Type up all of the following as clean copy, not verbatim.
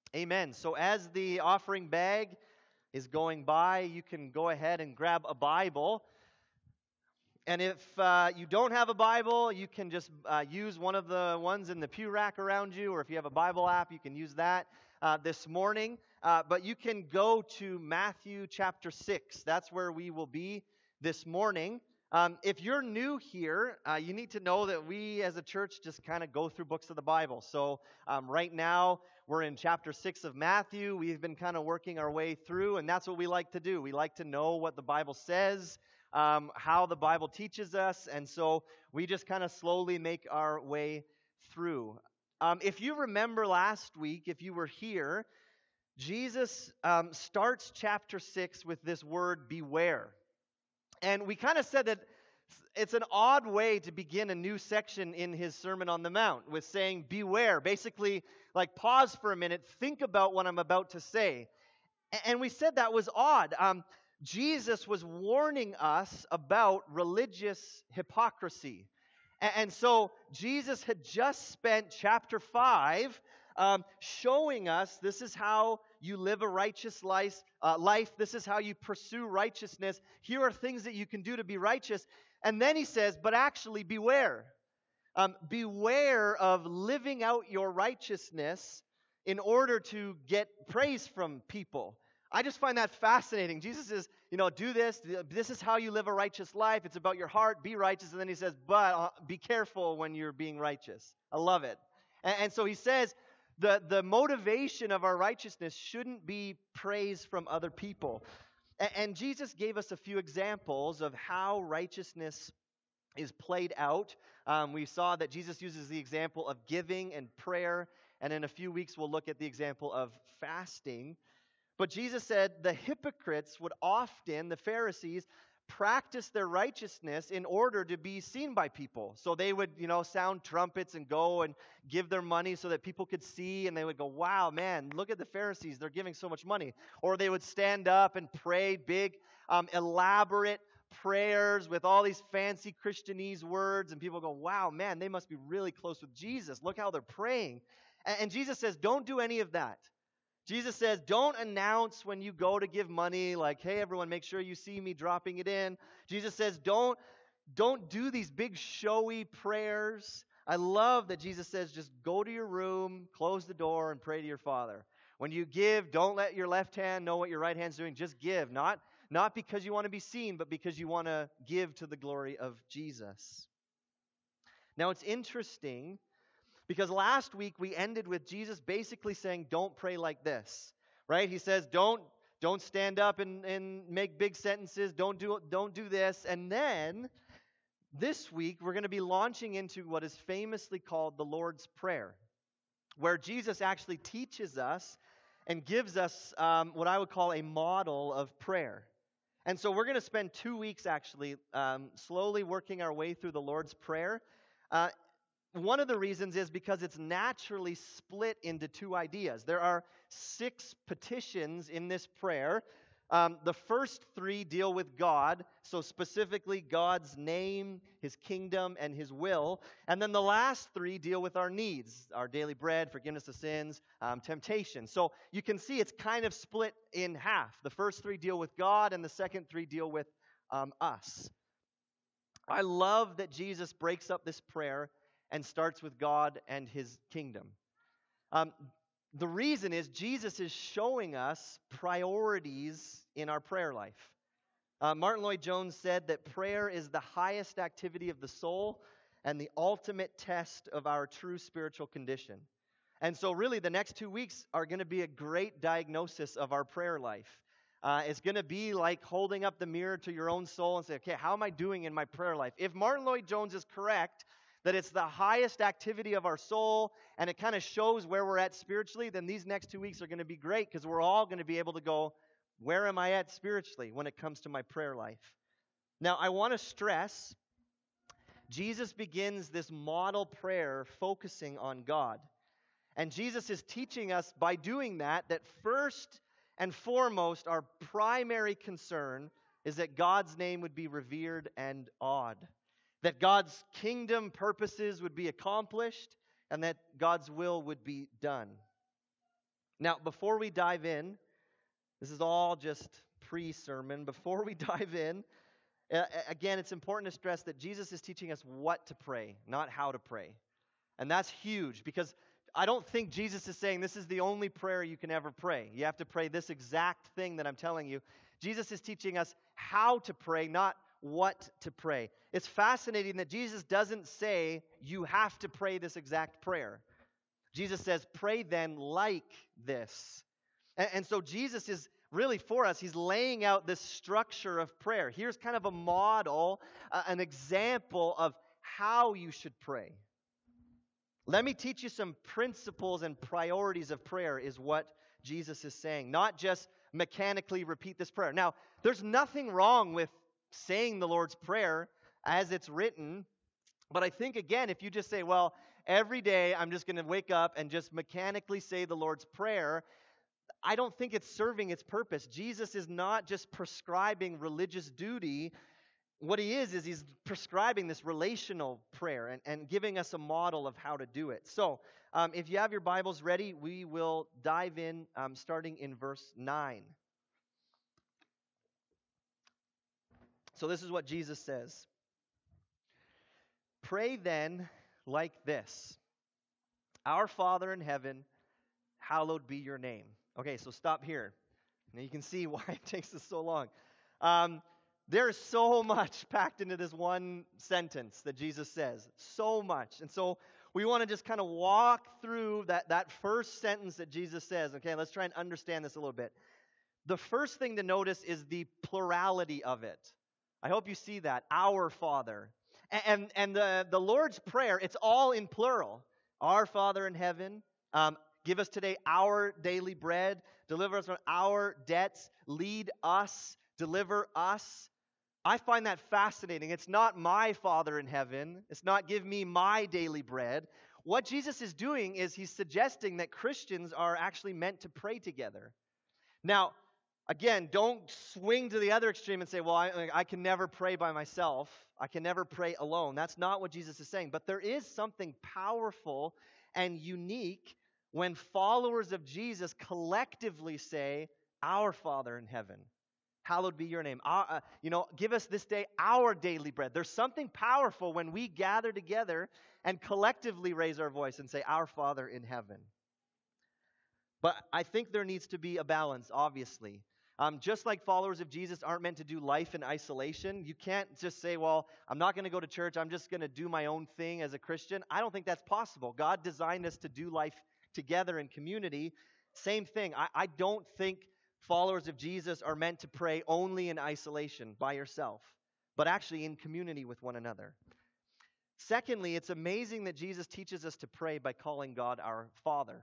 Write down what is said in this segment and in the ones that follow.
Amen. So as the offering bag is going by, you can go ahead and grab a Bible. And if you don't have a Bible, you can just use one of the ones in the pew rack around you, or if you have a Bible app, you can use that this morning. But you can go to Matthew chapter 6. That's where we will be this morning. If you're new here, you need to know that we as a church just kind of go through books of the Bible. So right now, we're in chapter 6 of Matthew. We've been kind of working our way through, and that's what we like to do. We like to know what the Bible says, how the Bible teaches us, and so we just kind of slowly make our way through. If you remember last week, if you were here, Jesus starts chapter 6 with this word, beware. And we kind of said that it's an odd way to begin a new section in his Sermon on the Mount with saying, beware. Basically, like, pause for a minute, think about what I'm about to say. And we said that was odd. Jesus was warning us about religious hypocrisy. And so Jesus had just spent chapter 5 showing us this is how you live a righteous life. This is how you pursue righteousness. Here are things that you can do to be righteous. And then he says, but actually beware. Beware of living out your righteousness in order to get praise from people. I just find that fascinating. Jesus says, do this. This is how you live a righteous life. It's about your heart. Be righteous. And then he says, but be careful when you're being righteous. I love it. And so he says, the motivation of our righteousness shouldn't be praise from other people. And Jesus gave us a few examples of how righteousness is played out. We saw that Jesus uses the example of giving and prayer. And in a few weeks, we'll look at the example of fasting. But Jesus said the hypocrites would often, the Pharisees, practice their righteousness in order to be seen by people. So they would, sound trumpets and go and give their money so that people could see, and they would go, wow, man, look at the Pharisees. They're giving so much money. Or they would stand up and pray big, elaborate prayers with all these fancy Christianese words, and people go, wow, man, they must be really close with Jesus. Look how they're praying. And Jesus says, don't do any of that. Jesus says, don't announce when you go to give money, like, hey, everyone, make sure you see me dropping it in. Jesus says, don't do these big showy prayers. I love that Jesus says, just go to your room, close the door, and pray to your Father. When you give, don't let your left hand know what your right hand's doing. Just give, not because you want to be seen, but because you want to give to the glory of Jesus. Now, it's interesting because last week we ended with Jesus basically saying, don't pray like this, right? He says, don't stand up and make big sentences. Don't do this. And then this week we're going to be launching into what is famously called the Lord's Prayer, where Jesus actually teaches us and gives us what I would call a model of prayer. And so we're going to spend 2 weeks actually slowly working our way through the Lord's Prayer. One of the reasons is because it's naturally split into two ideas. There are 6 petitions in this prayer. The first 3 deal with God, so specifically God's name, His kingdom, and His will. And then the last 3 deal with our needs, our daily bread, forgiveness of sins, temptation. So you can see it's kind of split in half. The first 3 deal with God, and the second 3 deal with us. I love that Jesus breaks up this prayer and starts with God and His kingdom. The reason is Jesus is showing us priorities in our prayer life. Martin Lloyd-Jones said that prayer is the highest activity of the soul and the ultimate test of our true spiritual condition. And so really the next 2 weeks are going to be a great diagnosis of our prayer life. It's going to be like holding up the mirror to your own soul and say, okay, how am I doing in my prayer life? If Martin Lloyd-Jones is correct, that it's the highest activity of our soul, and it kind of shows where we're at spiritually, then these next 2 weeks are going to be great because we're all going to be able to go, where am I at spiritually when it comes to my prayer life? Now, I want to stress, Jesus begins this model prayer focusing on God. And Jesus is teaching us by doing that first and foremost, our primary concern is that God's name would be revered and awed. That God's kingdom purposes would be accomplished, and that God's will would be done. Now, before we dive in, this is all just pre-sermon. Before we dive in, again, it's important to stress that Jesus is teaching us what to pray, not how to pray. And that's huge because I don't think Jesus is saying this is the only prayer you can ever pray. You have to pray this exact thing that I'm telling you. Jesus is teaching us how to pray, not what to pray. It's fascinating that Jesus doesn't say you have to pray this exact prayer. Jesus says, pray then like this. And so Jesus is really for us, he's laying out this structure of prayer. Here's kind of a model, an example of how you should pray. Let me teach you some principles and priorities of prayer, is what Jesus is saying. Not just mechanically repeat this prayer. Now, there's nothing wrong with saying the Lord's Prayer as it's written, but I think, again, if you just say, well, every day I'm just going to wake up and just mechanically say the Lord's Prayer, I don't think it's serving its purpose. Jesus is not just prescribing religious duty. What he is he's prescribing this relational prayer and giving us a model of how to do it. So if you have your Bibles ready, we will dive in starting in verse 9. So this is what Jesus says. Pray then like this. Our Father in heaven, hallowed be your name. Okay, so stop here. Now you can see why it takes us so long. There is so much packed into this one sentence that Jesus says. So much. And so we want to just kind of walk through that first sentence that Jesus says. Okay, let's try and understand this a little bit. The first thing to notice is the plurality of it. I hope you see that. Our Father. And the Lord's Prayer, it's all in plural. Our Father in heaven, give us today our daily bread. Deliver us from our debts. Lead us. Deliver us. I find that fascinating. It's not my Father in heaven. It's not give me my daily bread. What Jesus is doing is he's suggesting that Christians are actually meant to pray together. Now, again, don't swing to the other extreme and say, well, I can never pray by myself. I can never pray alone. That's not what Jesus is saying. But there is something powerful and unique when followers of Jesus collectively say, our Father in heaven. Hallowed be your name. Give us this day our daily bread. There's something powerful when we gather together and collectively raise our voice and say, our Father in heaven. But I think there needs to be a balance, obviously. Just like followers of Jesus aren't meant to do life in isolation, you can't just say, well, I'm not going to go to church. I'm just going to do my own thing as a Christian. I don't think that's possible. God designed us to do life together in community. Same thing. I don't think followers of Jesus are meant to pray only in isolation by yourself, but actually in community with one another. Secondly, it's amazing that Jesus teaches us to pray by calling God our Father.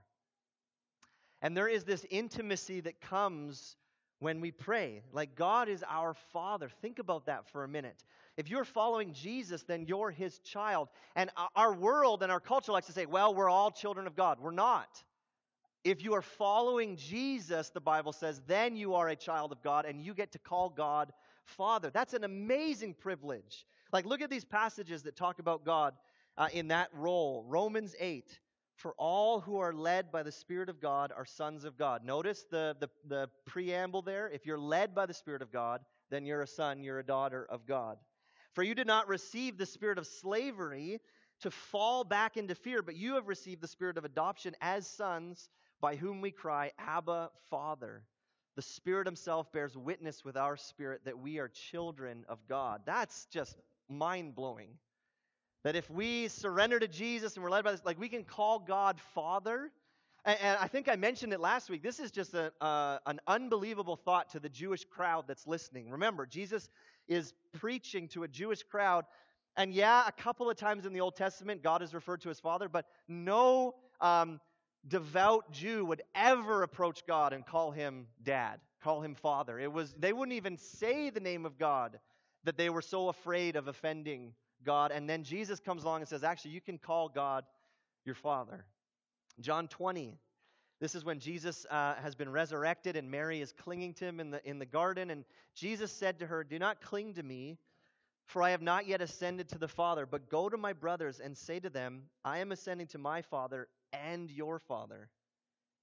And there is this intimacy that comes when we pray. Like God is our Father. Think about that for a minute. If you're following Jesus, then you're his child. And our world and our culture likes to say, well, we're all children of God. We're not. If you are following Jesus, the Bible says, then you are a child of God and you get to call God Father. That's an amazing privilege. Like, look at these passages that talk about God in that role. Romans 8, for all who are led by the Spirit of God are sons of God. Notice the preamble there. If you're led by the Spirit of God, then you're a son, you're a daughter of God. For you did not receive the spirit of slavery to fall back into fear, but you have received the spirit of adoption as sons, by whom we cry, Abba, Father. The Spirit himself bears witness with our spirit that we are children of God. That's just mind-blowing. That if we surrender to Jesus and we're led by this, like we can call God Father. And I think I mentioned it last week. This is just an unbelievable thought to the Jewish crowd that's listening. Remember, Jesus is preaching to a Jewish crowd. And yeah, a couple of times in the Old Testament, God is referred to as Father, but no devout Jew would ever approach God and call him Dad, call him Father. They wouldn't even say the name of God, that they were so afraid of offending God. And then Jesus comes along and says, actually, you can call God your Father. John 20, this is when Jesus has been resurrected and Mary is clinging to him in the garden. And Jesus said to her, do not cling to me, for I have not yet ascended to the Father, but go to my brothers and say to them, I am ascending to my Father and your Father,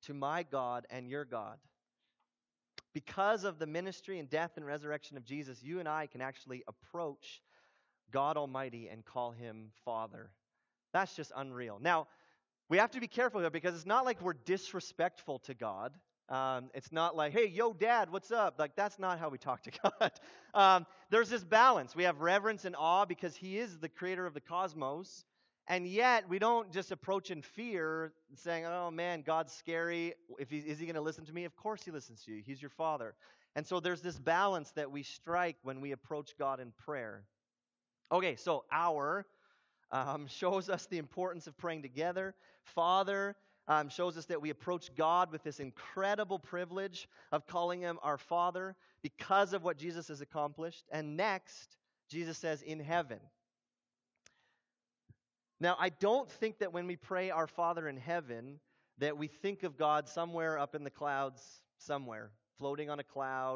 to my God and your God. Because of the ministry and death and resurrection of Jesus, you and I can actually approach God Almighty and call him Father. That's just unreal. Now, we have to be careful here because it's not like we're disrespectful to God. It's not like, hey, yo, Dad, what's up? Like, that's not how we talk to God. There's this balance. We have reverence and awe because he is the creator of the cosmos. And yet, we don't just approach in fear, saying, oh, man, God's scary. Is he going to listen to me? Of course he listens to you. He's your Father. And so there's this balance that we strike when we approach God in prayer. Okay, so our shows us the importance of praying together. Father shows us that we approach God with this incredible privilege of calling him our Father because of what Jesus has accomplished. And next, Jesus says, in heaven. Now, I don't think that when we pray our Father in heaven, that we think of God somewhere up in the clouds, somewhere, floating on a cloud.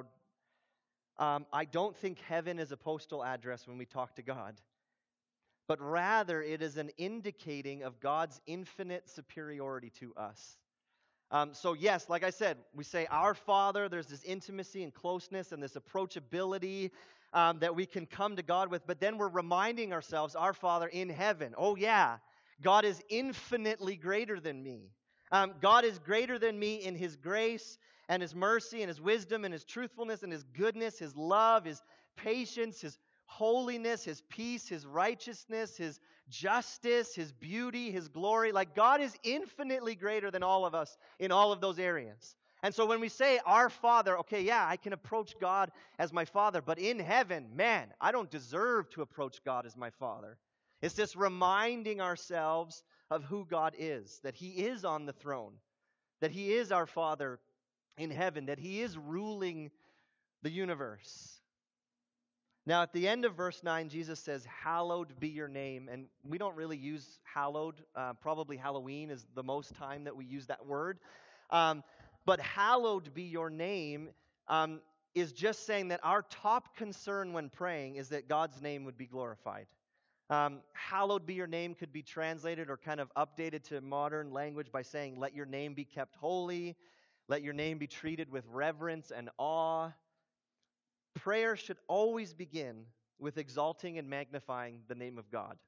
I don't think heaven is a postal address when we talk to God. But rather, it is an indicating of God's infinite superiority to us. So yes, like I said, we say our Father, there's this intimacy and closeness and this approachability that we can come to God with, but then we're reminding ourselves, our Father in heaven. Oh yeah, God is infinitely greater than me. God is greater than me in his grace and his mercy and his wisdom and his truthfulness and his goodness, his love, his patience, his holiness, his peace, his righteousness, his justice, his beauty, his glory. Like, God is infinitely greater than all of us in all of those areas. And so when we say our Father, okay, yeah, I can approach God as my Father, but in heaven, man, I don't deserve to approach God as my Father. It's just reminding ourselves of who God is, that he is on the throne, that he is our Father in heaven, that he is ruling the universe. Now, at the end of verse 9, Jesus says, hallowed be your name. And we don't really use hallowed. Probably Halloween is the most time that we use that word. But hallowed be your name is just saying that our top concern when praying is that God's name would be glorified. Hallowed be your name could be translated or kind of updated to modern language by saying, let your name be kept holy. Let your name be treated with reverence and awe. Prayer should always begin with exalting and magnifying the name of God.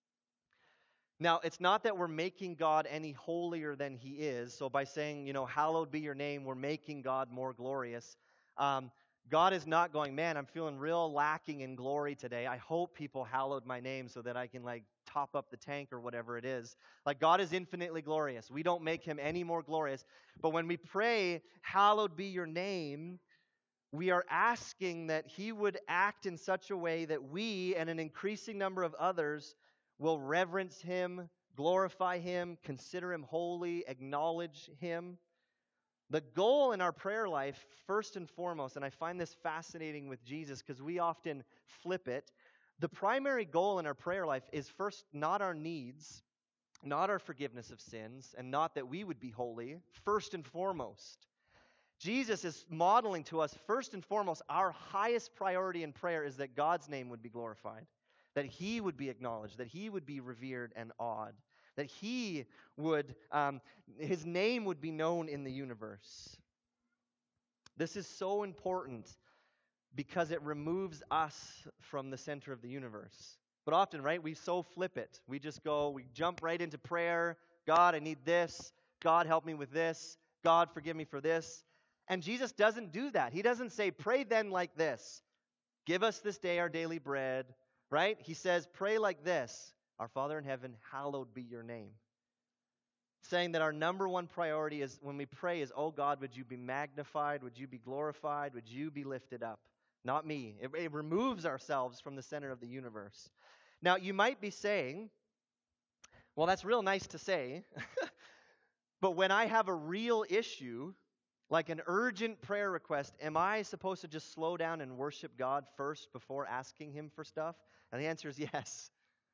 Now, it's not that we're making God any holier than he is. So by saying, hallowed be your name, we're making God more glorious. God is not going, man, I'm feeling real lacking in glory today. I hope people hallowed my name so that I can top up the tank or whatever it is. Like, God is infinitely glorious. We don't make him any more glorious. But when we pray, hallowed be your name, we are asking that he would act in such a way that we and an increasing number of others will reverence him, glorify him, consider him holy, acknowledge him. The goal in our prayer life, first and foremost, and I find this fascinating with Jesus because we often flip it, the primary goal in our prayer life is first not our needs, not our forgiveness of sins, and not that we would be holy, first and foremost. Jesus is modeling to us, first and foremost, our highest priority in prayer is that God's name would be glorified, that he would be acknowledged, that he would be revered and awed, that he would, his name would be known in the universe. This is so important because it removes us from the center of the universe. But often, right, we so flip it. We jump right into prayer. God, I need this. God, help me with this. God, forgive me for this. And Jesus doesn't do that. He doesn't say, pray then like this. Give us this day our daily bread, right? He says, pray like this. Our Father in heaven, hallowed be your name. Saying that our number one priority is when we pray is, oh God, would you be magnified? Would you be glorified? Would you be lifted up? Not me. It removes ourselves from the center of the universe. Now, you might be saying, well, that's real nice to say, but when I have a real issue, like an urgent prayer request, am I supposed to just slow down and worship God first before asking him for stuff? And the answer is yes.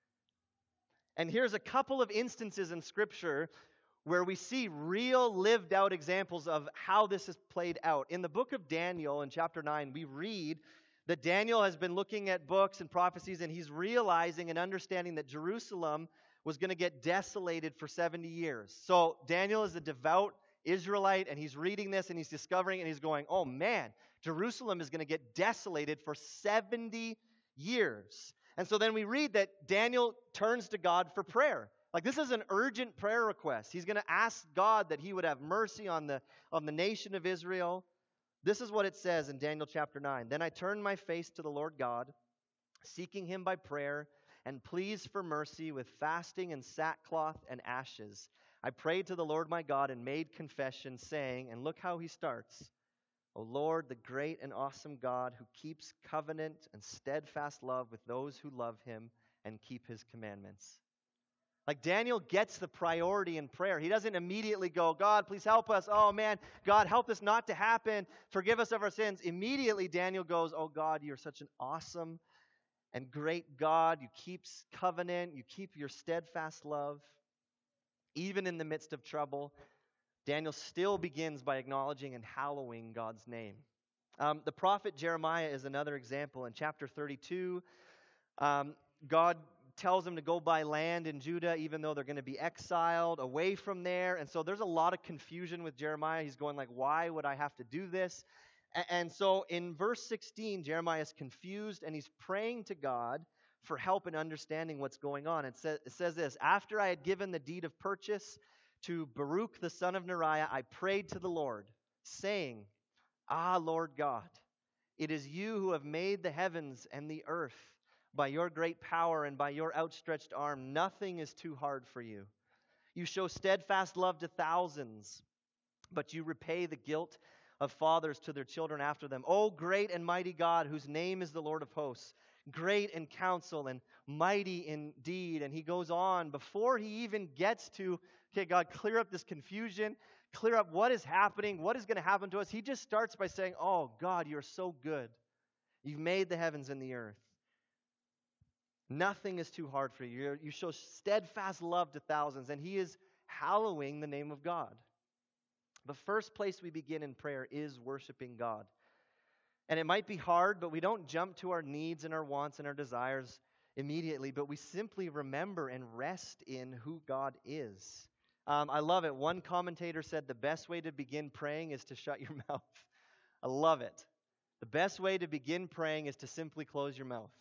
And here's a couple of instances in Scripture where we see real lived out examples of how this is played out. In the book of Daniel, in chapter 9, we read that Daniel has been looking at books and prophecies, and he's realizing and understanding that Jerusalem was going to get desolated for 70 years. So Daniel is a devout Israelite, and he's reading this and he's discovering and he's going, oh man, Jerusalem is going to get desolated for 70 years. And so then we read that Daniel turns to God for prayer. Like, this is an urgent prayer request. He's going to ask God that he would have mercy on the nation of Israel. This is what it says in Daniel chapter 9. Then I turned my face to the Lord God, seeking him by prayer and pleas for mercy with fasting and sackcloth and ashes. I prayed to the Lord my God and made confession, saying, and look how he starts, O Lord, the great and awesome God who keeps covenant and steadfast love with those who love him and keep his commandments. Like, Daniel gets the priority in prayer. He doesn't immediately go, God, please help us. Oh man, God, help this not to happen. Forgive us of our sins. Immediately, Daniel goes, oh God, you're such an awesome and great God. You keep covenant. You keep your steadfast love. Even in the midst of trouble, Daniel still begins by acknowledging and hallowing God's name. The prophet Jeremiah is another example. In chapter 32, God tells him to go buy land in Judah, even though they're going to be exiled away from there. And so there's a lot of confusion with Jeremiah. He's going like, why would I have to do this? And so in verse 16, Jeremiah is confused and he's praying to God for help in understanding what's going on. It says this, after I had given the deed of purchase to Baruch the son of Neriah, I prayed to the Lord, saying, Ah, Lord God, it is you who have made the heavens and the earth. By your great power and by your outstretched arm, nothing is too hard for you. You show steadfast love to thousands, but you repay the guilt of fathers to their children after them. O great and mighty God, whose name is the Lord of hosts, great in counsel and mighty in deed. And he goes on, before he even gets to, okay, God, clear up this confusion, clear up what is happening, what is going to happen to us. He just starts by saying, oh God, you're so good. You've made the heavens and the earth. Nothing is too hard for you. You show steadfast love to thousands, and he is hallowing the name of God. The first place we begin in prayer is worshiping God. And it might be hard, but we don't jump to our needs and our wants and our desires immediately, but we simply remember and rest in who God is. I love it. One commentator said the best way to begin praying is to shut your mouth. I love it. The best way to begin praying is to simply close your mouth.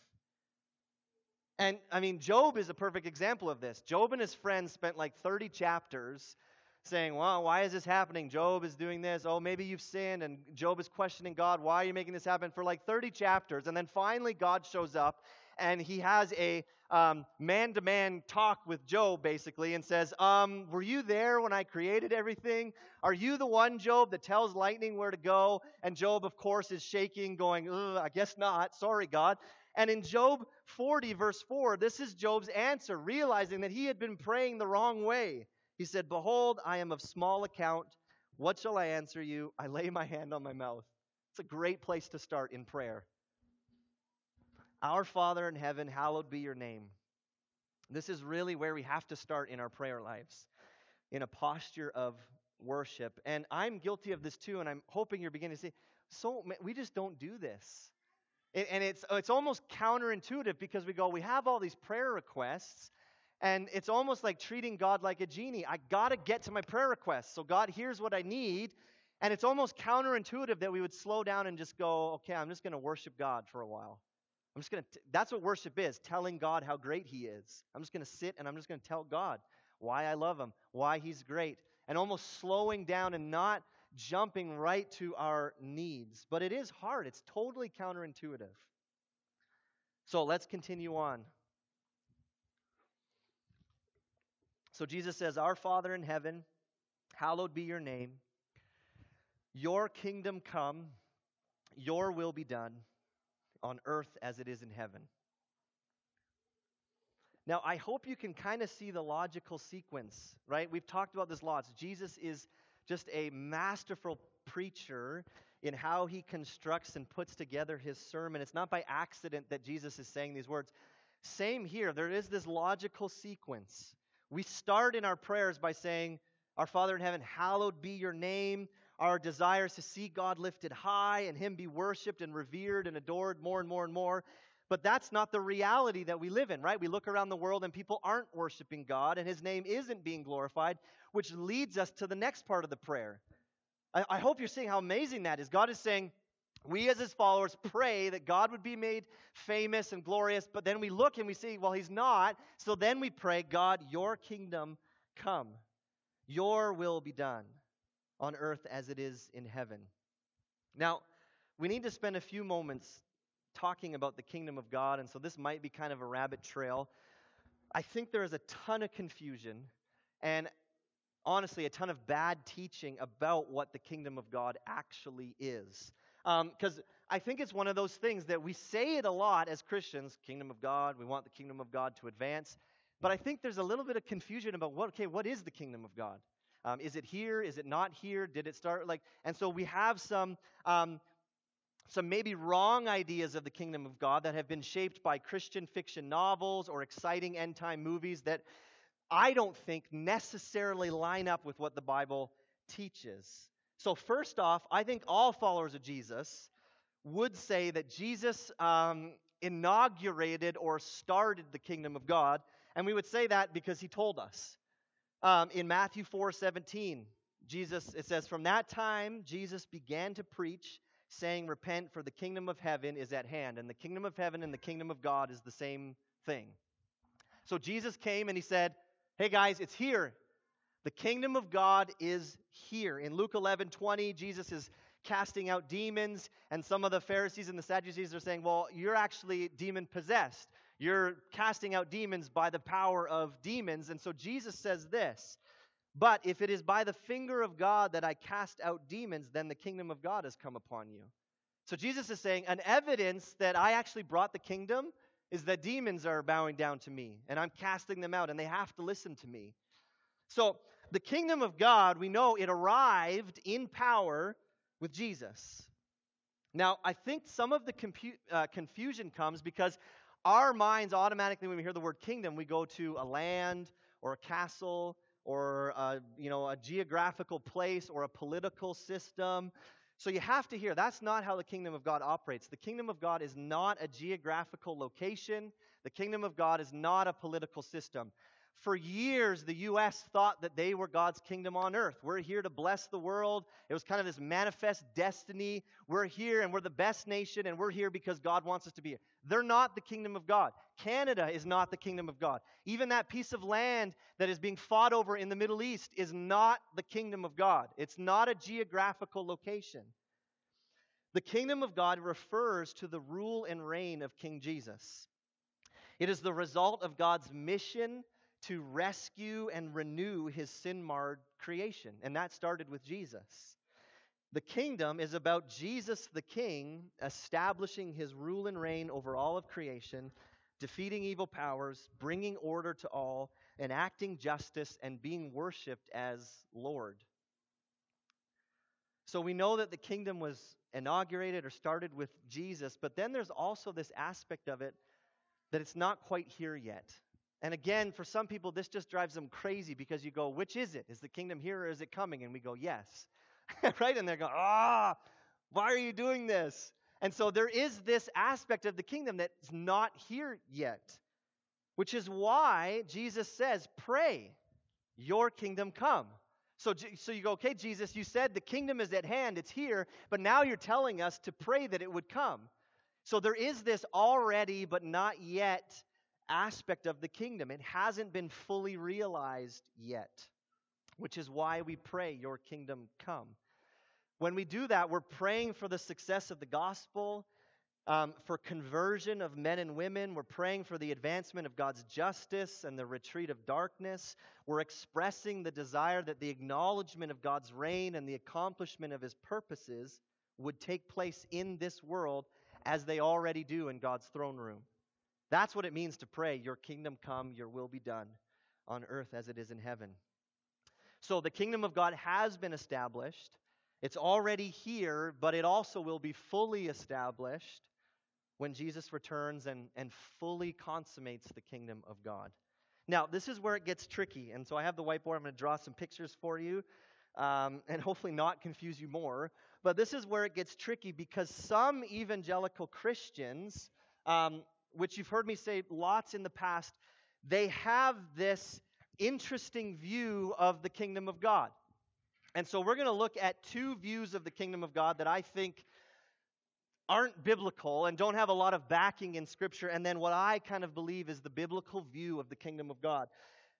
And, I mean, Job is a perfect example of this. Job and his friends spent like 30 chapters saying, well, why is this happening? Job is doing this. Oh, maybe you've sinned. And Job is questioning God, why are you making this happen? For like 30 chapters. And then finally God shows up and he has a man-to-man talk with Job, basically, and says, were you there when I created everything? Are you the one, Job, that tells lightning where to go? And Job, of course, is shaking, going, I guess not. Sorry, God. And in Job 40, verse 4, this is Job's answer, realizing that he had been praying the wrong way. He said, behold, I am of small account. What shall I answer you? I lay my hand on my mouth. It's a great place to start in prayer. Our Father in heaven, hallowed be your name. This is really where we have to start in our prayer lives, in a posture of worship. And I'm guilty of this too, and I'm hoping you're beginning to see, so we just don't do this. And it's almost counterintuitive because we have all these prayer requests, and it's almost like treating God like a genie. I got to get to my prayer requests. So God, here's what I need. And it's almost counterintuitive that we would slow down and just go, okay, I'm just going to worship God for a while. That's what worship is, telling God how great he is. I'm just going to sit and I'm just going to tell God why I love him, why he's great, and almost slowing down and not jumping right to our needs. But it is hard. It's totally counterintuitive. So let's continue on. So Jesus says, Our Father in heaven, hallowed be your name. Your kingdom come, your will be done on earth as it is in heaven. Now, I hope you can kind of see the logical sequence, right? We've talked about this lots. Jesus is just a masterful preacher in how he constructs and puts together his sermon. It's not by accident that Jesus is saying these words. Same here. There is this logical sequence. We start in our prayers by saying, Our Father in heaven, hallowed be your name. Our desire is to see God lifted high and him be worshipped and revered and adored more and more and more. But that's not the reality that we live in, right? We look around the world and people aren't worshiping God and his name isn't being glorified, which leads us to the next part of the prayer. I hope you're seeing how amazing that is. God is saying, we as his followers pray that God would be made famous and glorious, but then we look and we see, well, he's not. So then we pray, God, your kingdom come. Your will be done on earth as it is in heaven. Now, we need to spend a few moments talking about the kingdom of God, and so this might be kind of a rabbit trail. I think there is a ton of confusion and honestly a ton of bad teaching about what the kingdom of God actually is. Because I think it's one of those things that we say it a lot as Christians, kingdom of God, we want the kingdom of God to advance. But I think there's a little bit of confusion about what is the kingdom of God? Is it here? Is it not here? Did it start like? And so we have some maybe wrong ideas of the kingdom of God that have been shaped by Christian fiction novels or exciting end-time movies that I don't think necessarily line up with what the Bible teaches. So first off, I think all followers of Jesus would say that Jesus inaugurated or started the kingdom of God, and we would say that because he told us. In Matthew 4:17, it says, "From that time Jesus began to preach, saying, 'Repent, for the kingdom of heaven is at hand.'" And the kingdom of heaven and the kingdom of God is the same thing. So Jesus came and he said, hey guys, it's here. The kingdom of God is here. In Luke 11:20, Jesus is casting out demons, and some of the Pharisees and the Sadducees are saying, well, you're actually demon-possessed. You're casting out demons by the power of demons. And so Jesus says this, "But if it is by the finger of God that I cast out demons, then the kingdom of God has come upon you." So Jesus is saying, an evidence that I actually brought the kingdom is that demons are bowing down to me, and I'm casting them out, and they have to listen to me. So the kingdom of God, we know it arrived in power with Jesus. Now, I think some of the confusion comes because our minds automatically, when we hear the word kingdom, we go to a land or a castle or a geographical place or a political system. So you have to hear, that's not how the kingdom of God operates. The kingdom of God is not a geographical location. The kingdom of God is not a political system. For years, the U.S. thought that they were God's kingdom on earth. We're here to bless the world. It was kind of this manifest destiny. We're here and we're the best nation and we're here because God wants us to be here. They're not the kingdom of God. Canada is not the kingdom of God. Even that piece of land that is being fought over in the Middle East is not the kingdom of God. It's not a geographical location. The kingdom of God refers to the rule and reign of King Jesus. It is the result of God's mission to rescue and renew his sin-marred creation. And that started with Jesus. The kingdom is about Jesus the King establishing his rule and reign over all of creation, defeating evil powers, bringing order to all, enacting justice, and being worshipped as Lord. So we know that the kingdom was inaugurated or started with Jesus, but then there's also this aspect of it that it's not quite here yet. And again, for some people, this just drives them crazy because you go, which is it? Is the kingdom here or is it coming? And we go, yes. Right? And they're going, why are you doing this? And so there is this aspect of the kingdom that's not here yet, which is why Jesus says, pray, your kingdom come. So you go, okay, Jesus, you said the kingdom is at hand, it's here, but now you're telling us to pray that it would come. So there is this already but not yet aspect of the kingdom. It hasn't been fully realized yet, which is why we pray, your kingdom come. When we do that, we're praying for the success of the gospel, for conversion of men and women. We're praying for the advancement of God's justice and the retreat of darkness. We're expressing the desire that the acknowledgement of God's reign and the accomplishment of his purposes would take place in this world as they already do in God's throne room. That's what it means to pray, your kingdom come, your will be done on earth as it is in heaven. So the kingdom of God has been established. It's already here, but it also will be fully established when Jesus returns and fully consummates the kingdom of God. Now, this is where it gets tricky. And so I have the whiteboard. I'm going to draw some pictures for you and hopefully not confuse you more. But this is where it gets tricky because some evangelical Christians which you've heard me say lots in the past, they have this interesting view of the kingdom of God. And so we're going to look at two views of the kingdom of God that I think aren't biblical and don't have a lot of backing in Scripture, and then what I kind of believe is the biblical view of the kingdom of God.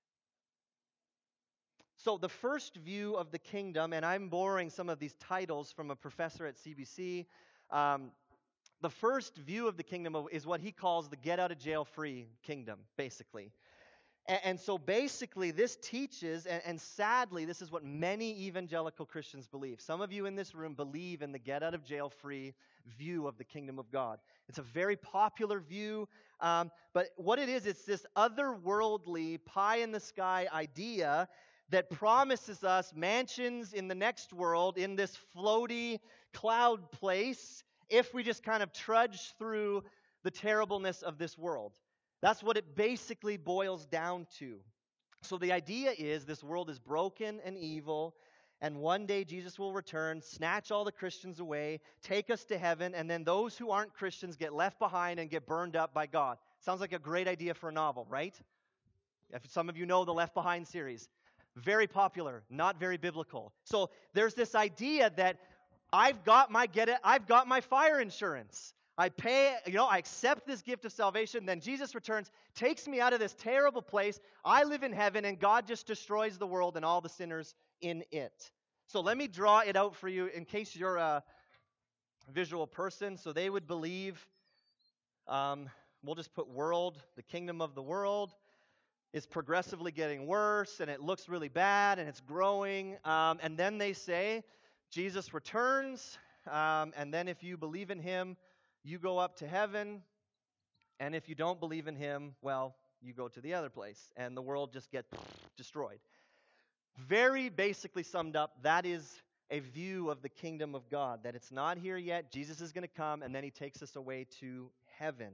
So the first view of the kingdom, and I'm borrowing some of these titles from a professor at CBC, the first view of the kingdom is what he calls the get-out-of-jail-free kingdom, basically. And so basically this teaches, and sadly this is what many evangelical Christians believe. Some of you in this room believe in the get-out-of-jail-free view of the kingdom of God. It's a very popular view, but what it is, it's this otherworldly, pie-in-the-sky idea that promises us mansions in the next world, in this floaty cloud place, if we just kind of trudge through the terribleness of this world. That's what it basically boils down to. So the idea is this world is broken and evil, and one day Jesus will return, snatch all the Christians away, take us to heaven, and then those who aren't Christians get left behind and get burned up by God. Sounds like a great idea for a novel, right? If some of you know the Left Behind series. Very popular, not very biblical. So there's this idea that I've got my fire insurance. I pay, I accept this gift of salvation, then Jesus returns, takes me out of this terrible place. I live in heaven, and God just destroys the world and all the sinners in it. So let me draw it out for you in case you're a visual person. So they would believe, we'll just put world, the kingdom of the world is progressively getting worse, and it looks really bad, and it's growing. And then they say, Jesus returns, and then if you believe in him, you go up to heaven, and if you don't believe in him, well, you go to the other place, and the world just gets destroyed. Very basically summed up, that is a view of the kingdom of God, that it's not here yet, Jesus is going to come, and then he takes us away to heaven.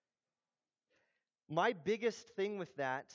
My biggest thing with that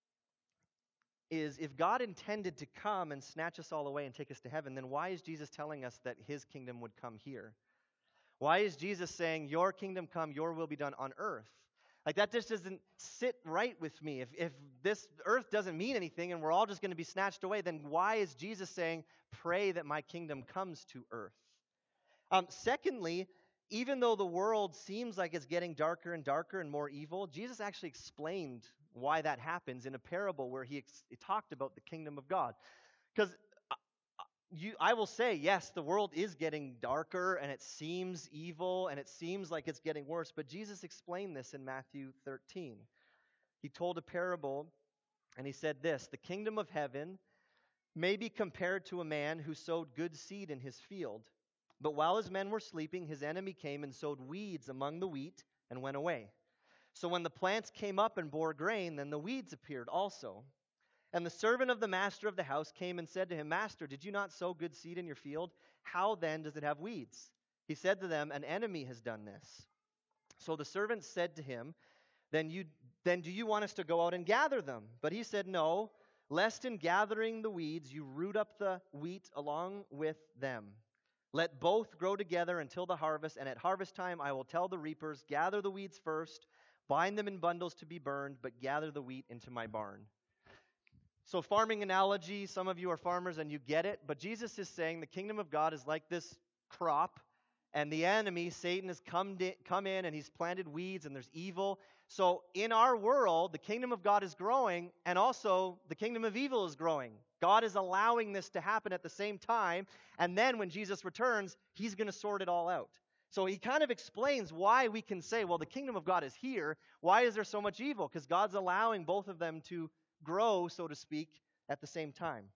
is if God intended to come and snatch us all away and take us to heaven, then why is Jesus telling us that his kingdom would come here? Why is Jesus saying, your kingdom come, your will be done on earth? Like, that just doesn't sit right with me. If this earth doesn't mean anything and we're all just going to be snatched away, then why is Jesus saying, pray that my kingdom comes to earth? Secondly, even though the world seems like it's getting darker and darker and more evil, Jesus actually explained why that happens in a parable where he talked about the kingdom of God. Because I will say, yes, the world is getting darker, and it seems evil, and it seems like it's getting worse, but Jesus explained this in Matthew 13. He told a parable, and he said this, the kingdom of heaven may be compared to a man who sowed good seed in his field. But while his men were sleeping, his enemy came and sowed weeds among the wheat and went away. So when the plants came up and bore grain, then the weeds appeared also. And the servant of the master of the house came and said to him, Master, did you not sow good seed in your field? How then does it have weeds? He said to them, An enemy has done this. So the servant said to him, Then do you want us to go out and gather them? But he said, No, lest in gathering the weeds you root up the wheat along with them. Let both grow together until the harvest, and at harvest time I will tell the reapers, Gather the weeds first, bind them in bundles to be burned, but gather the wheat into my barn. So farming analogy, some of you are farmers and you get it, but Jesus is saying the kingdom of God is like this crop, and the enemy, Satan, has come in and he's planted weeds and there's evil. So in our world, the kingdom of God is growing, and also the kingdom of evil is growing. God is allowing this to happen at the same time, and then when Jesus returns, he's going to sort it all out. So he kind of explains why we can say, well, the kingdom of God is here. Why is there so much evil? Because God's allowing both of them to grow, so to speak, at the same time.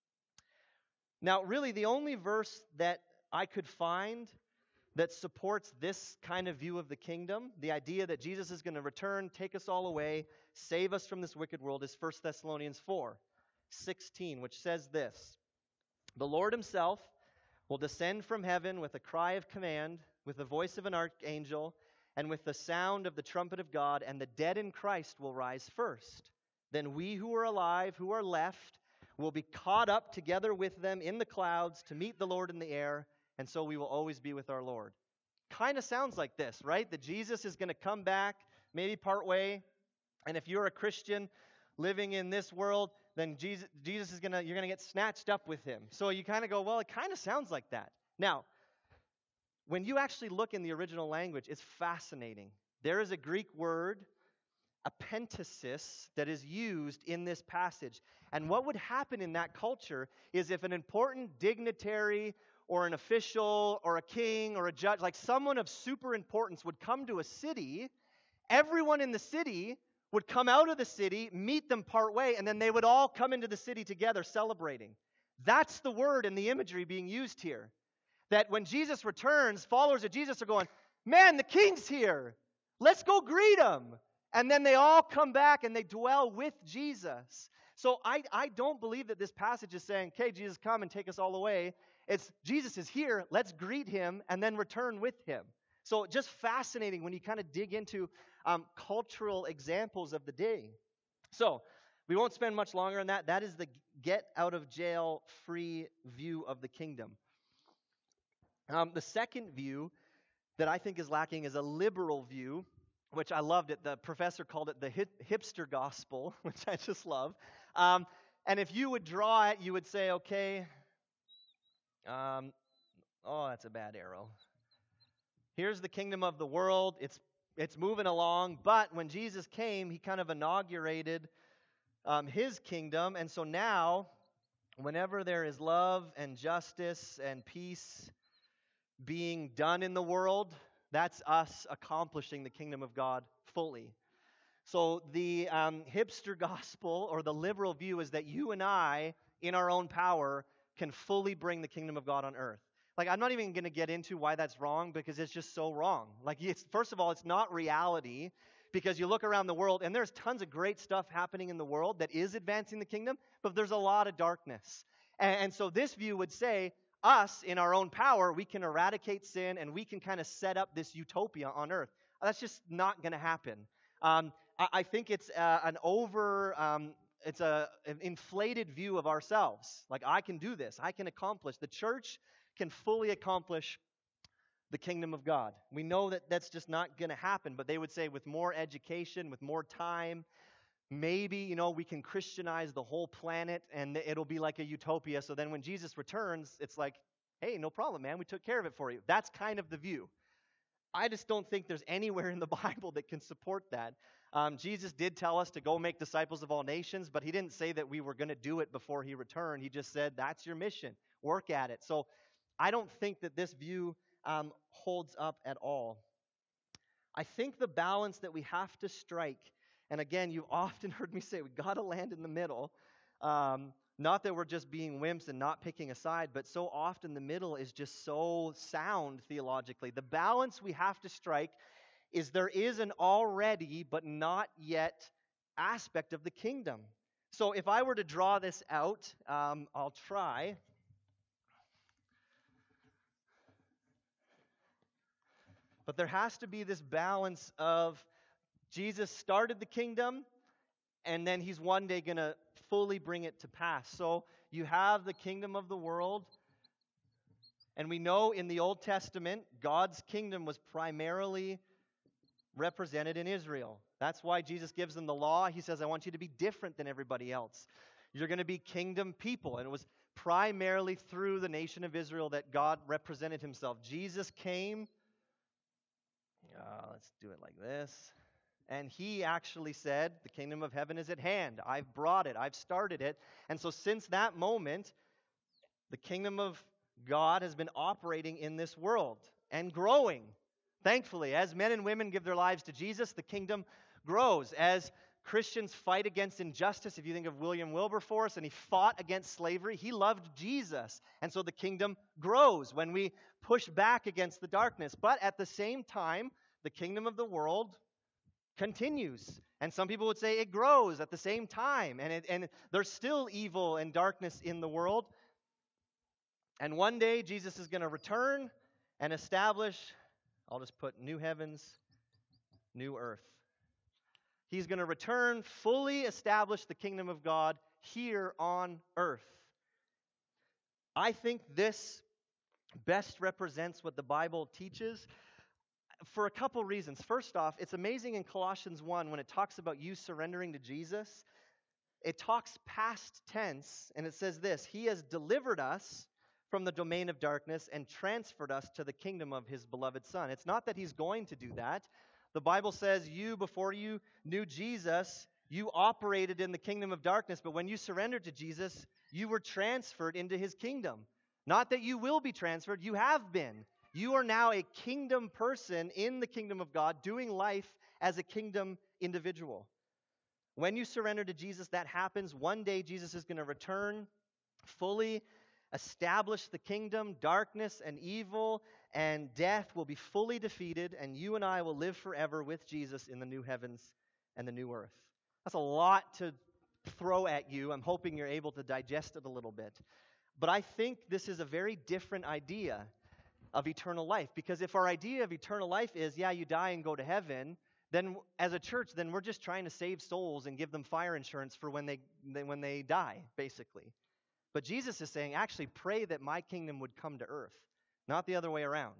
Now, really, the only verse that I could find that supports this kind of view of the kingdom, the idea that Jesus is going to return, take us all away, save us from this wicked world, is 1 Thessalonians 4:16, which says this, The Lord himself will descend from heaven with a cry of command, with the voice of an archangel, and with the sound of the trumpet of God, and the dead in Christ will rise first. Then we who are alive, who are left, will be caught up together with them in the clouds to meet the Lord in the air, and so we will always be with our Lord. Kind of sounds like this, right? That Jesus is going to come back, maybe part way. And if you're a Christian living in this world, then Jesus is you're gonna get snatched up with him. So you kind of go, well, it kind of sounds like that. Now, when you actually look in the original language, it's fascinating. There is a Greek word, apentesis, that is used in this passage. And what would happen in that culture is if an important dignitary or an official or a king or a judge, like someone of super importance, would come to a city, everyone in the city would come out of the city, meet them part way, and then they would all come into the city together celebrating. That's the word and the imagery being used here. That when Jesus returns, followers of Jesus are going, man, the king's here. Let's go greet him. And then they all come back and they dwell with Jesus. So I don't believe that this passage is saying, okay, Jesus, come and take us all away. It's Jesus is here. Let's greet him and then return with him. So just fascinating when you kind of dig into cultural examples of the day. So we won't spend much longer on that. That is the get out of jail free view of the kingdom. The second view that I think is lacking is a liberal view, which I loved it. The professor called it the hipster gospel, which I just love. And if you would draw it, you would say, okay, oh, that's a bad arrow. Here's the kingdom of the world. It's moving along, but when Jesus came, he kind of inaugurated his kingdom. And so now, whenever there is love and justice and peace being done in the world, that's us accomplishing the kingdom of God fully. So the hipster gospel or the liberal view is that you and I, in our own power, can fully bring the kingdom of God on earth. Like, I'm not even going to get into why that's wrong, because it's just so wrong. Like, first of all, it's not reality, because you look around the world, and there's tons of great stuff happening in the world that is advancing the kingdom, but there's a lot of darkness. And so this view would say, us, in our own power, we can eradicate sin, and we can kind of set up this utopia on earth. That's just not going to happen. I think it's an inflated view of ourselves. Like, I can do this. I can accomplish. The church can fully accomplish the kingdom of God. We know that that's just not going to happen, but they would say with more education, with more time, maybe, we can Christianize the whole planet and it'll be like a utopia. So then when Jesus returns, it's like, hey, no problem, man. We took care of it for you. That's kind of the view. I just don't think there's anywhere in the Bible that can support that. Jesus did tell us to go make disciples of all nations, but he didn't say that we were going to do it before he returned. He just said, that's your mission. Work at it. So I don't think that this view holds up at all. I think the balance that we have to strike, and again, you've often heard me say, we got to land in the middle. Not that we're just being wimps and not picking a side, but so often the middle is just so sound theologically. The balance we have to strike is there is an already but not yet aspect of the kingdom. So if I were to draw this out, I'll try. But there has to be this balance of Jesus started the kingdom, and then he's one day going to fully bring it to pass. So you have the kingdom of the world, and we know in the Old Testament, God's kingdom was primarily represented in Israel. That's why Jesus gives them the law. He says, I want you to be different than everybody else. You're going to be kingdom people. And it was primarily through the nation of Israel that God represented himself. Jesus came. Let's do it like this. And he actually said, the kingdom of heaven is at hand. I've brought it. I've started it. And so since that moment, the kingdom of God has been operating in this world and growing. Thankfully, as men and women give their lives to Jesus, the kingdom grows. As Christians fight against injustice, if you think of William Wilberforce, and he fought against slavery, he loved Jesus. And so the kingdom grows when we push back against the darkness. But at the same time, the kingdom of the world continues. And some people would say it grows at the same time. And there's still evil and darkness in the world. And one day, Jesus is going to return and establish, I'll just put new heavens, new earth. He's going to return, fully establish the kingdom of God here on earth. I think this best represents what the Bible teaches. for a couple reasons. First off, it's amazing in Colossians 1 when it talks about you surrendering to Jesus, it talks past tense, and it says this: He has delivered us from the domain of darkness and transferred us to the kingdom of His beloved Son. It's not that He's going to do that. The Bible says before you knew Jesus, you operated in the kingdom of darkness, but when you surrendered to Jesus, you were transferred into His kingdom. Not that you will be transferred, you have been. You are now a kingdom person in the kingdom of God, doing life as a kingdom individual. When you surrender to Jesus, that happens. One day, Jesus is going to return, fully establish the kingdom. Darkness and evil and death will be fully defeated, and you and I will live forever with Jesus in the new heavens and the new earth. That's a lot to throw at you. I'm hoping you're able to digest it a little bit. But I think this is a very different idea of eternal life, because if our idea of eternal life is, yeah, you die and go to heaven, then as a church, then we're just trying to save souls and give them fire insurance for when they die, basically. But Jesus is saying, actually pray that my kingdom would come to earth, not the other way around.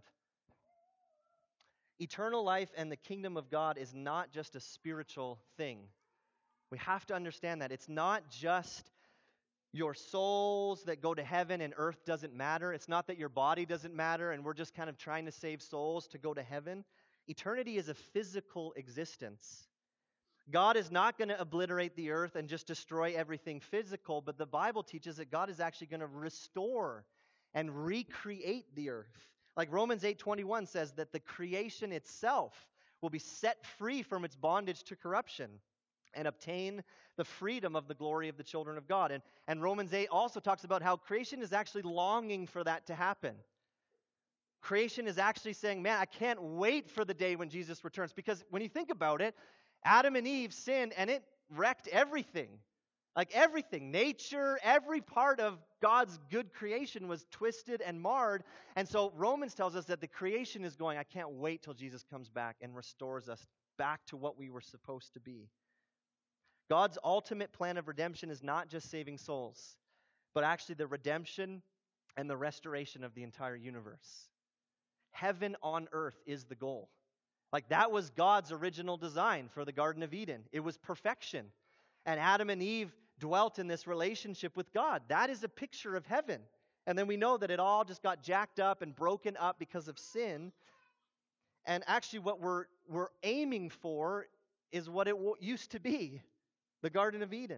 Eternal life and the kingdom of God is not just a spiritual thing. We have to understand that. It's not just your souls that go to heaven and earth doesn't matter. It's not that your body doesn't matter and we're just kind of trying to save souls to go to heaven. Eternity is a physical existence. God is not going to obliterate the earth and just destroy everything physical, but the Bible teaches that God is actually going to restore and recreate the earth. Like Romans 8:21 says that the creation itself will be set free from its bondage to corruption and obtain the freedom of the glory of the children of God. And Romans 8 also talks about how creation is actually longing for that to happen. Creation is actually saying, man, I can't wait for the day when Jesus returns. Because when you think about it, Adam and Eve sinned and it wrecked everything. Like everything, nature, every part of God's good creation was twisted and marred. And so Romans tells us that the creation is going, I can't wait till Jesus comes back and restores us back to what we were supposed to be. God's ultimate plan of redemption is not just saving souls, but actually the redemption and the restoration of the entire universe. Heaven on earth is the goal. Like that was God's original design for the Garden of Eden. It was perfection. And Adam and Eve dwelt in this relationship with God. That is a picture of heaven. And then we know that it all just got jacked up and broken up because of sin. And actually what we're aiming for is what it used to be, the Garden of Eden.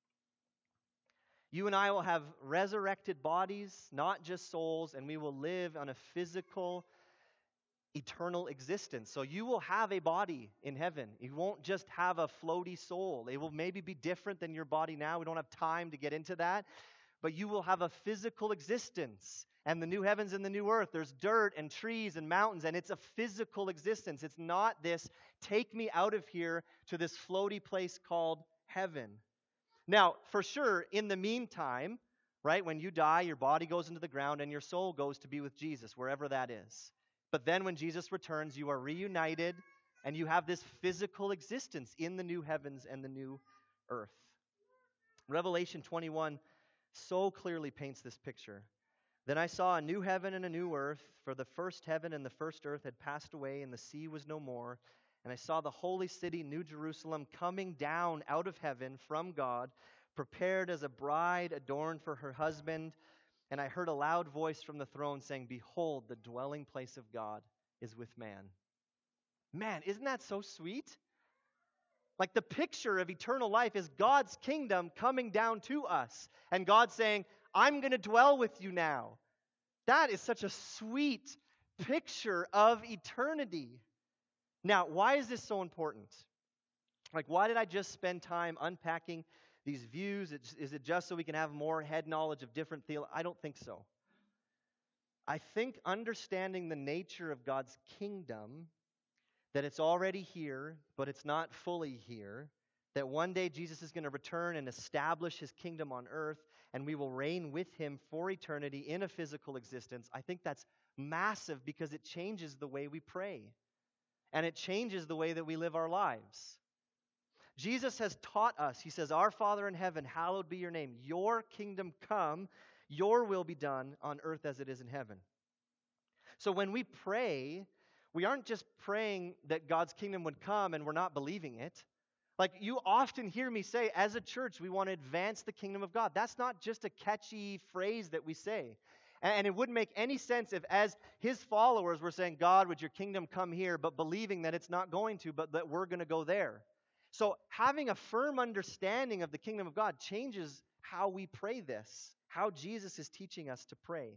You and I will have resurrected bodies, not just souls, and we will live on a physical, eternal existence. So you will have a body in heaven. You won't just have a floaty soul. It will maybe be different than your body now. We don't have time to get into that. But you will have a physical existence. And the new heavens and the new earth, there's dirt and trees and mountains, and it's a physical existence. It's not this, take me out of here to this floaty place called heaven. Now, for sure, in the meantime, right, when you die, your body goes into the ground and your soul goes to be with Jesus, wherever that is. But then when Jesus returns, you are reunited and you have this physical existence in the new heavens and the new earth. Revelation 21 so clearly paints this picture. Then I saw a new heaven and a new earth, for the first heaven and the first earth had passed away, and the sea was no more. And I saw the holy city, New Jerusalem, coming down out of heaven from God, prepared as a bride adorned for her husband. And I heard a loud voice from the throne saying, behold, the dwelling place of God is with man. Man, isn't that so sweet? Like the picture of eternal life is God's kingdom coming down to us. And God saying, I'm going to dwell with you now. That is such a sweet picture of eternity. Now, why is this so important? Like, why did I just spend time unpacking these views? Is it just so we can have more head knowledge of different theology? I don't think so. I think understanding the nature of God's kingdom, that it's already here, but it's not fully here, that one day Jesus is going to return and establish his kingdom on earth, and we will reign with him for eternity in a physical existence. I think that's massive because it changes the way we pray. And it changes the way that we live our lives. Jesus has taught us, he says, our Father in heaven, hallowed be your name. Your kingdom come, your will be done on earth as it is in heaven. So when we pray, we aren't just praying that God's kingdom would come and we're not believing it. Like you often hear me say, as a church, we want to advance the kingdom of God. That's not just a catchy phrase that we say. And it wouldn't make any sense if, as his followers, we're saying, God, would your kingdom come here, but believing that it's not going to, but that we're going to go there. So having a firm understanding of the kingdom of God changes how we pray this, how Jesus is teaching us to pray.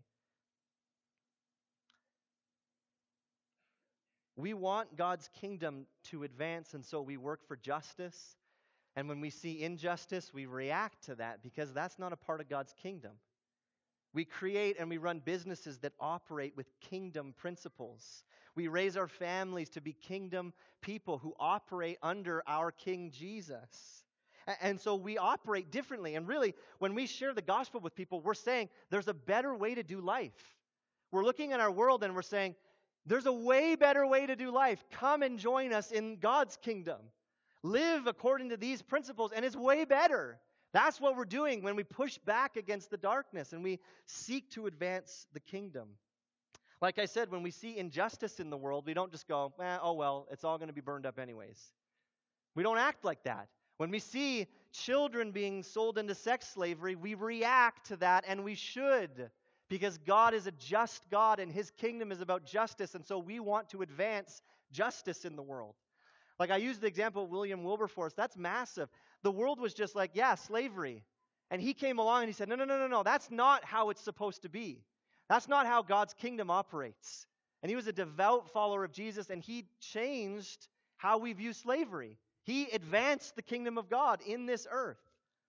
We want God's kingdom to advance, and so we work for justice. And when we see injustice, we react to that because that's not a part of God's kingdom. We create and we run businesses that operate with kingdom principles. We raise our families to be kingdom people who operate under our King Jesus. And so we operate differently. And really, when we share the gospel with people, we're saying there's a better way to do life. We're looking at our world and we're saying, there's a way better way to do life. Come and join us in God's kingdom. Live according to these principles, and it's way better. That's what we're doing when we push back against the darkness and we seek to advance the kingdom. Like I said, when we see injustice in the world, we don't just go, oh well, it's all going to be burned up anyways. We don't act like that. When we see children being sold into sex slavery, we react to that, and we should, because God is a just God and his kingdom is about justice, and so we want to advance justice in the world. Like I used the example of William Wilberforce. That's massive. The world was just like, yeah, slavery. And he came along and he said, no, that's not how it's supposed to be. That's not how God's kingdom operates. And he was a devout follower of Jesus, and he changed how we view slavery. He advanced the kingdom of God in this earth.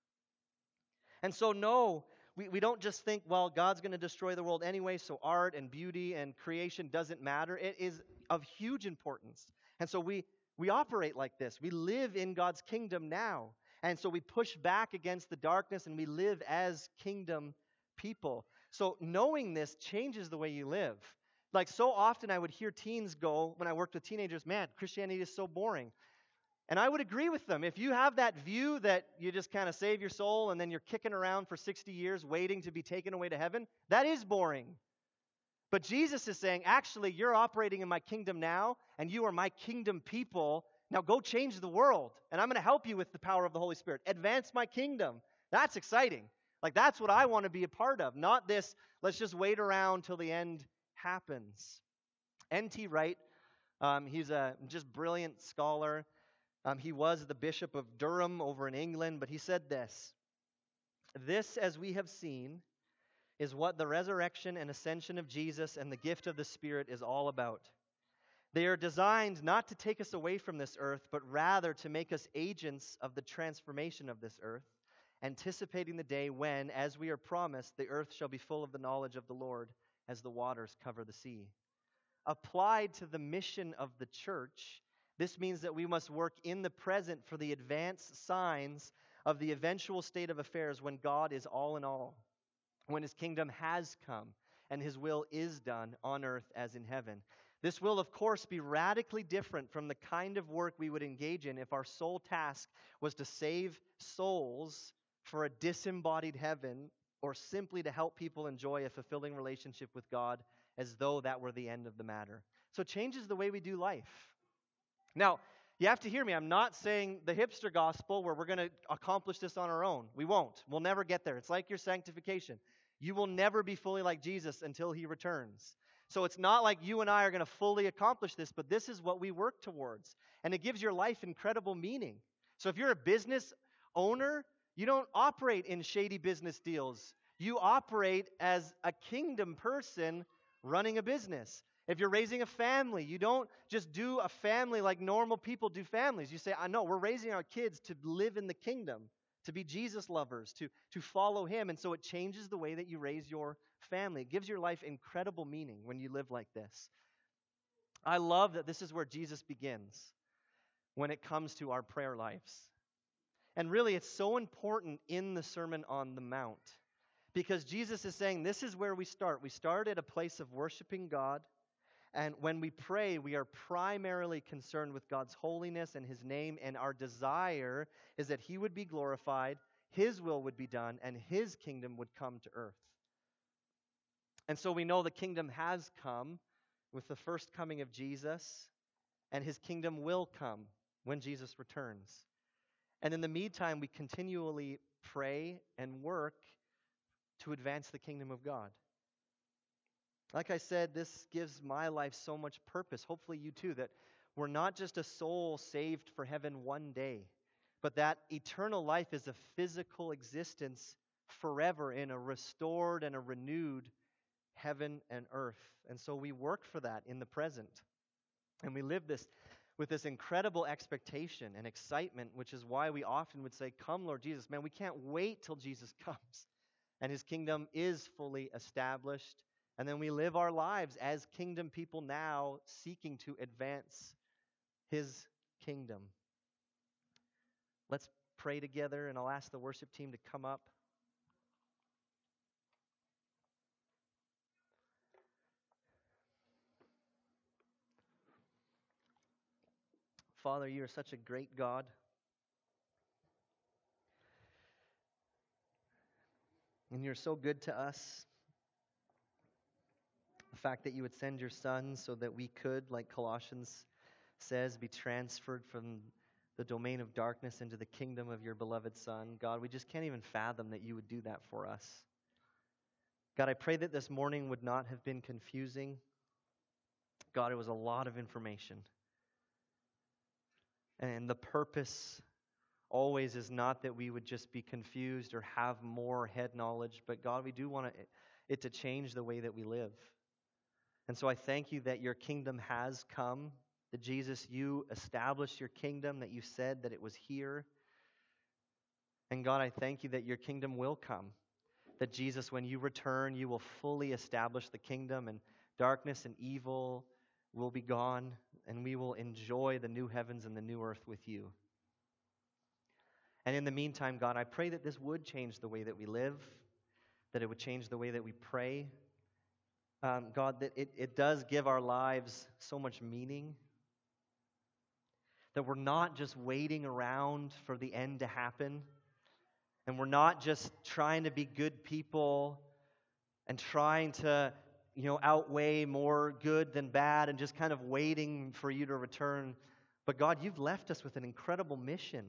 And so no, we don't just think, well, God's going to destroy the world anyway, so art and beauty and creation doesn't matter. It is of huge importance. And so we operate like this. We live in God's kingdom now. And so we push back against the darkness and we live as kingdom people. So knowing this changes the way you live. Like so often I would hear teens go, when I worked with teenagers, man, Christianity is so boring. And I would agree with them. If you have that view that you just kind of save your soul and then you're kicking around for 60 years waiting to be taken away to heaven, that is boring. But Jesus is saying, actually, you're operating in my kingdom now, and you are my kingdom people. Now go change the world, and I'm going to help you with the power of the Holy Spirit. Advance my kingdom. That's exciting. Like, that's what I want to be a part of, not this, let's just wait around till the end happens. N.T. Wright, he's a just brilliant scholar. He was the Bishop of Durham over in England, but he said this, as we have seen, is what the resurrection and ascension of Jesus and the gift of the Spirit is all about. They are designed not to take us away from this earth, but rather to make us agents of the transformation of this earth, anticipating the day when, as we are promised, the earth shall be full of the knowledge of the Lord as the waters cover the sea. Applied to the mission of the church, this means that we must work in the present for the advanced signs of the eventual state of affairs when God is all in all, when his kingdom has come and his will is done on earth as in heaven. This will, of course, be radically different from the kind of work we would engage in if our sole task was to save souls for a disembodied heaven, or simply to help people enjoy a fulfilling relationship with God as though that were the end of the matter. So it changes the way we do life. Now, you have to hear me. I'm not saying the hipster gospel where we're going to accomplish this on our own. We won't. We'll never get there. It's like your sanctification. You will never be fully like Jesus until he returns. So it's not like you and I are going to fully accomplish this, but this is what we work towards. And it gives your life incredible meaning. So if you're a business owner, you don't operate in shady business deals. You operate as a kingdom person running a business. If you're raising a family, you don't just do a family like normal people do families. You say, I know, we're raising our kids to live in the kingdom, to be Jesus lovers, to follow him. And so it changes the way that you raise your family. It gives your life incredible meaning when you live like this. I love that this is where Jesus begins when it comes to our prayer lives. And really, it's so important in the Sermon on the Mount because Jesus is saying this is where we start. We start at a place of worshiping God. And when we pray, we are primarily concerned with God's holiness and his name, and our desire is that he would be glorified, his will would be done, and his kingdom would come to earth. And so we know the kingdom has come. with the first coming of Jesus, and his kingdom will come when Jesus returns. And in the meantime, we continually pray and work to advance the kingdom of God. Like I said, this gives my life so much purpose. Hopefully you too, that we're not just a soul saved for heaven one day, but that eternal life is a physical existence forever in a restored and a renewed heaven and earth. And so we work for that in the present. And we live this with this incredible expectation and excitement, which is why we often would say, "Come, Lord Jesus." Man, we can't wait till Jesus comes and his kingdom is fully established. And then we live our lives as kingdom people now, seeking to advance his kingdom. Let's pray together, and I'll ask the worship team to come up. Father, you are such a great God. And you're so good to us. The fact that you would send your Son so that we could, like Colossians says, be transferred from the domain of darkness into the kingdom of your beloved Son. God, we just can't even fathom that you would do that for us. God, I pray that this morning would not have been confusing. God, it was a lot of information. And the purpose always is not that we would just be confused or have more head knowledge, but God, we do want it to change the way that we live. And so I thank you that your kingdom has come, that Jesus, you established your kingdom, that you said that it was here. And God, I thank you that your kingdom will come, that Jesus, when you return, you will fully establish the kingdom, and darkness and evil will be gone, and we will enjoy the new heavens and the new earth with you. And in the meantime, God, I pray that this would change the way that we live, that it would change the way that we pray. God, that it does give our lives so much meaning, that we're not just waiting around for the end to happen, and we're not just trying to be good people and trying to, outweigh more good than bad and just kind of waiting for you to return. But God, you've left us with an incredible mission,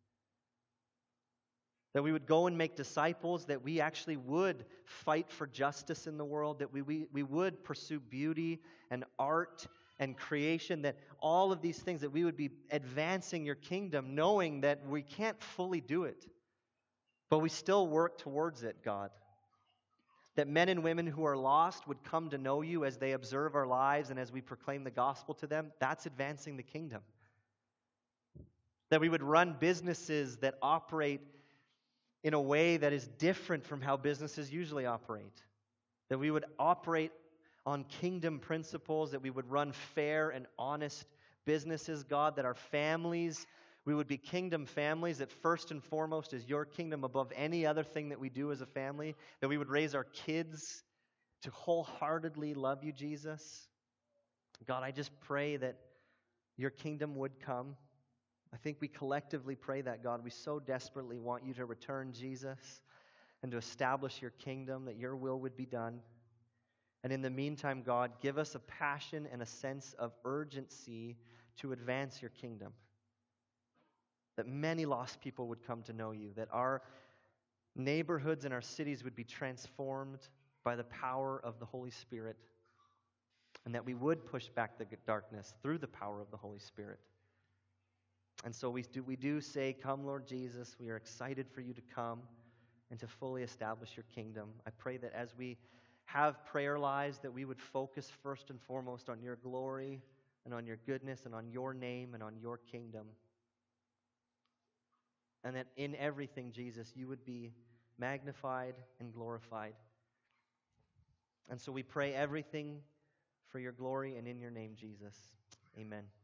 that we would go and make disciples, that we actually would fight for justice in the world, that we would pursue beauty and art and creation, that all of these things, that we would be advancing your kingdom, knowing that we can't fully do it, but we still work towards it, God. That men and women who are lost would come to know you as they observe our lives and as we proclaim the gospel to them. That's advancing the kingdom. That we would run businesses that operate in a way that is different from how businesses usually operate. That we would operate on kingdom principles, that we would run fair and honest businesses, God, that our families, we would be kingdom families, that first and foremost is your kingdom above any other thing that we do as a family, that we would raise our kids to wholeheartedly love you, Jesus. God, I just pray that your kingdom would come. I think we collectively pray that, God. We so desperately want you to return, Jesus, and to establish your kingdom, that your will would be done. And in the meantime, God, give us a passion and a sense of urgency to advance your kingdom. That many lost people would come to know you, that our neighborhoods and our cities would be transformed by the power of the Holy Spirit, and that we would push back the darkness through the power of the Holy Spirit. And so we do say, "Come, Lord Jesus." We are excited for you to come and to fully establish your kingdom. I pray that as we have prayer lives, that we would focus first and foremost on your glory and on your goodness and on your name and on your kingdom. And that in everything, Jesus, you would be magnified and glorified. And so we pray everything for your glory and in your name, Jesus. Amen.